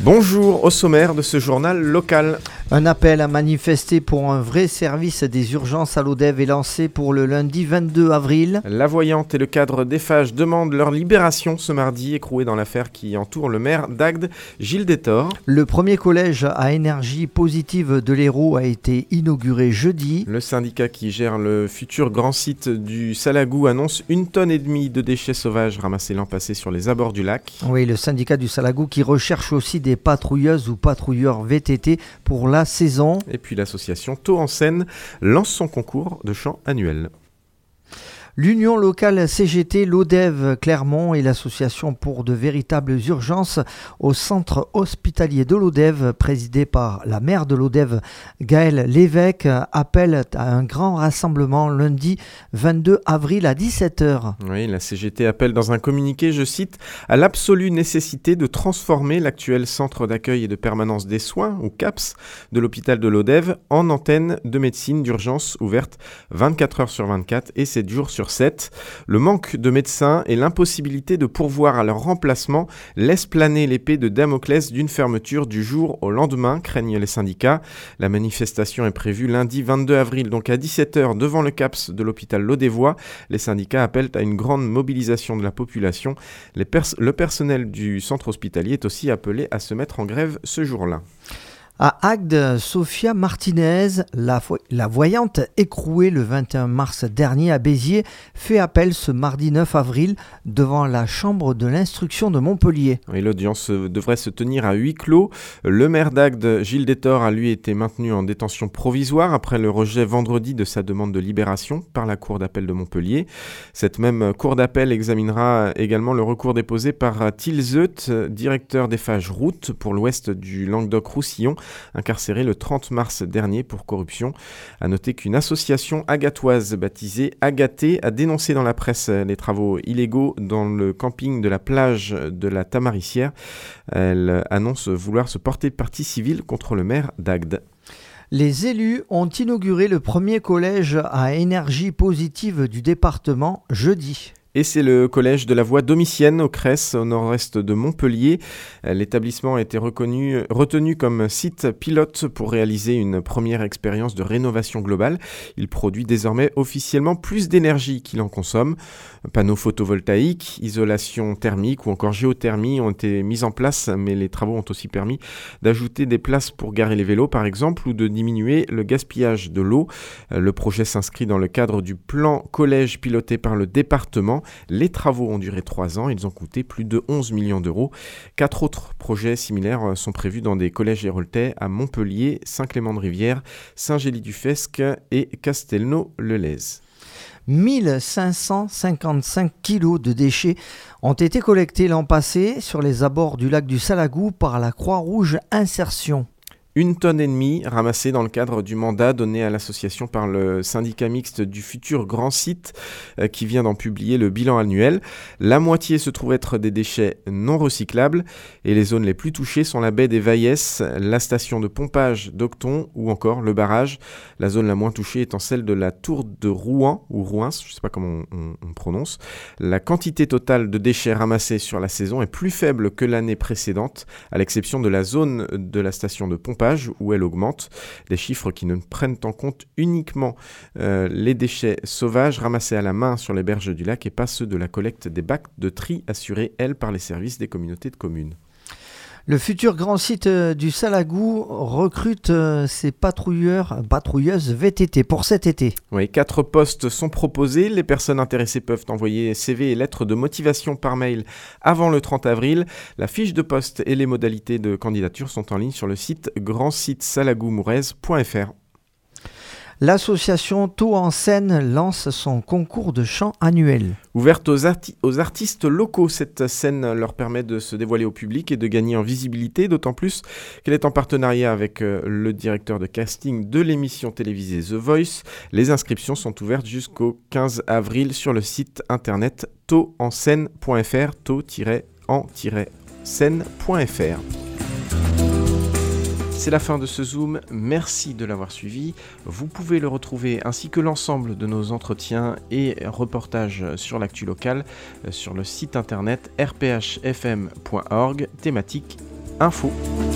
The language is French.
Bonjour, au sommaire de ce journal local. Un appel à manifester pour un vrai service des urgences à l'ODEV est lancé pour le lundi 22 avril. La voyante et le cadre d'Eiffage demandent leur libération ce mardi, écroué dans l'affaire qui entoure le maire d'Agde, Gilles Détor. Le premier collège à énergie positive de l'Hérault a été inauguré jeudi. Le syndicat qui gère le futur grand site du Salagou annonce 1,5 tonne de déchets sauvages ramassés l'an passé sur les abords du lac. Oui, le syndicat du Salagou qui recherche aussi des patrouilleuses ou patrouilleurs VTT pour la saison. Et puis l'association Taux en Seine lance son concours de chant annuel. L'Union locale CGT, l'ODEV Clermont et l'association pour de véritables urgences au centre hospitalier de l'ODEV, présidé par la maire de l'ODEV, Gaëlle Lévesque, appellent à un grand rassemblement lundi 22 avril à 17h. Oui, la CGT appelle dans un communiqué, je cite, à l'absolue nécessité de transformer l'actuel centre d'accueil et de permanence des soins, ou CAPS, de l'hôpital de l'ODEV en antenne de médecine d'urgence ouverte 24 heures sur 24 et 7 jours sur 7. Le manque de médecins et l'impossibilité de pourvoir à leur remplacement laissent planer l'épée de Damoclès d'une fermeture du jour au lendemain, craignent les syndicats. La manifestation est prévue lundi 22 avril, donc à 17h devant le CAPS de l'hôpital Lodévois. Les syndicats appellent à une grande mobilisation de la population. Le personnel du centre hospitalier est aussi appelé à se mettre en grève ce jour-là. À Agde, Sophia Martinez, la voyante écrouée le 21 mars dernier à Béziers, fait appel ce mardi 9 avril devant la chambre de l'instruction de Montpellier. Et l'audience devrait se tenir à huis clos. Le maire d'Agde, Gilles Détor, a lui été maintenu en détention provisoire après le rejet vendredi de sa demande de libération par la cour d'appel de Montpellier. Cette même cour d'appel examinera également le recours déposé par Tilzeut, directeur d'Eiffage Route pour l'ouest du Languedoc-Roussillon, incarcéré le 30 mars dernier pour corruption. À noter qu'une association agatoise baptisée Agaté a dénoncé dans la presse les travaux illégaux dans le camping de la plage de la Tamarissière. Elle annonce vouloir se porter partie civile contre le maire d'Agde. Les élus ont inauguré le premier collège à énergie positive du département jeudi. Et c'est le collège de la Voie Domitienne au Cress, au nord-est de Montpellier. L'établissement a été retenu comme site pilote pour réaliser une première expérience de rénovation globale. Il produit désormais officiellement plus d'énergie qu'il en consomme. Panneaux photovoltaïques, isolation thermique ou encore géothermie ont été mis en place, mais les travaux ont aussi permis d'ajouter des places pour garer les vélos par exemple ou de diminuer le gaspillage de l'eau. Le projet s'inscrit dans le cadre du plan collège piloté par le département. Les travaux ont duré 3 ans, ils ont coûté plus de 11 millions d'euros. 4 autres projets similaires sont prévus dans des collèges héroltais à Montpellier, Saint-Clément-de-Rivière, Saint-Gély-du-Fesque et Castelnau-le-Lez. 1555 kilos de déchets ont été collectés l'an passé sur les abords du lac du Salagou par la Croix-Rouge Insertion. 1,5 tonne ramassée dans le cadre du mandat donné à l'association par le syndicat mixte du futur grand site qui vient d'en publier le bilan annuel. La moitié se trouve être des déchets non recyclables et les zones les plus touchées sont la baie des Vaillès, la station de pompage d'Octon ou encore le barrage. La zone la moins touchée étant celle de la tour de Rouen ou Rouens, je ne sais pas comment on prononce. La quantité totale de déchets ramassés sur la saison est plus faible que l'année précédente, à l'exception de la zone de la station de pompage où elle augmente. Des chiffres qui ne prennent en compte uniquement les déchets sauvages ramassés à la main sur les berges du lac et pas ceux de la collecte des bacs de tri assurés, elles, par les services des communautés de communes. Le futur grand site du Salagou recrute ses patrouilleuses VTT pour cet été. Oui, 4 postes sont proposés. Les personnes intéressées peuvent envoyer CV et lettres de motivation par mail avant le 30 avril. La fiche de poste et les modalités de candidature sont en ligne sur le site grandsitesalagoumoureise.fr. L'association Taux en Seine lance son concours de chant annuel. Ouverte aux artistes locaux, cette scène leur permet de se dévoiler au public et de gagner en visibilité, d'autant plus qu'elle est en partenariat avec le directeur de casting de l'émission télévisée The Voice. Les inscriptions sont ouvertes jusqu'au 15 avril sur le site internet tauenscène.fr, tau-en-scène.fr. C'est la fin de ce Zoom, merci de l'avoir suivi. Vous pouvez le retrouver ainsi que l'ensemble de nos entretiens et reportages sur l'actu locale sur le site internet rphfm.org, thématique info.